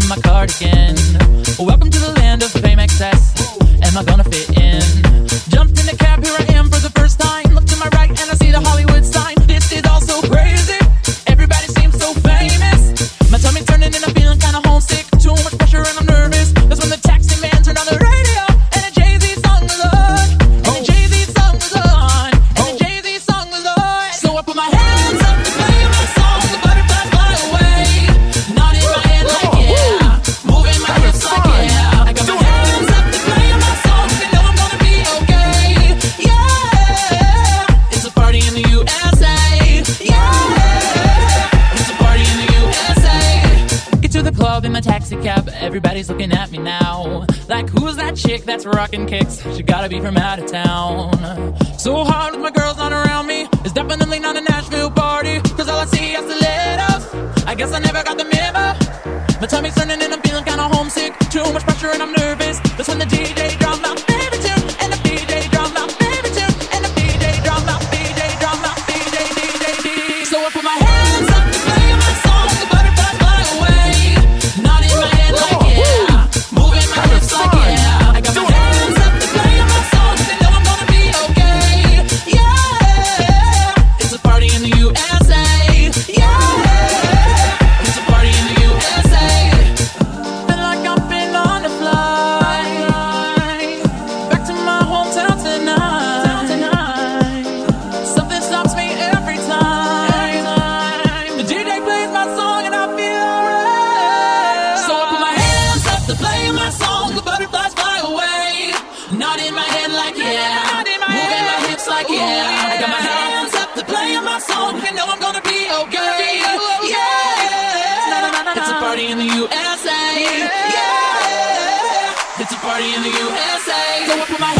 in my cardigan. Welcome to the land of fame excess. Am I gonna fit in? Jumped in a cab, here I am for the first time. Look to my right and I see the Hollywood sign. This is all so crazy. Everybody seems so famous. My tummy turning and I'm feeling kinda homesick. Too much pressure and I'm nervous. That's when the taxi man turned on the radio and a Jay-Z song was on. And a Jay-Z song was on. And a Jay-Z song was on. So I put my hands up to play my song. The butterflies fly away. Nodding my head like yeah. Moving my hips like yeah. I got my hands up to play my song. You know I'm gonna be okay. Yeah. It's a party in the USA. Yeah. It's a party in the USA. Get to the club in my taxi cab. Everybody's looking at me now. Like, who's that chick that's rocking kicks? She gotta be from out of town. So hard with my girls not around me. It's definitely not a Nashville party. Cause all I see is stilettos. I guess I never got the memo. My tummy's turning and I'm feeling kinda homesick. Too much pressure and I'm nervous. That's when the DJ dropped my favorite tune. And the DJ dropped my favorite tune. And the DJ dropped my DJ dropped my DJ. So I put my hands up to play my song. The butterflies fly away. Nodding my head like yeah. Moving my hips like yeah. I got my hands up to play my song. You know I'm gonna be okay. Yeah. It's a party in the USA. Yeah. It's a party in the USA. Feel like I've been on a flight back to my hometown tonight. Something stops me every time. The DJ plays my song and I feel alright. So I put my hands up to play my song. The butterflies fly away. Nodding my head like yeah. Moving my hips like yeah. I got my hands up to play my song. You know I'm gonna be okay. Yeah. It's a party in the USA. Yeah. It's a party in the USA. So I put my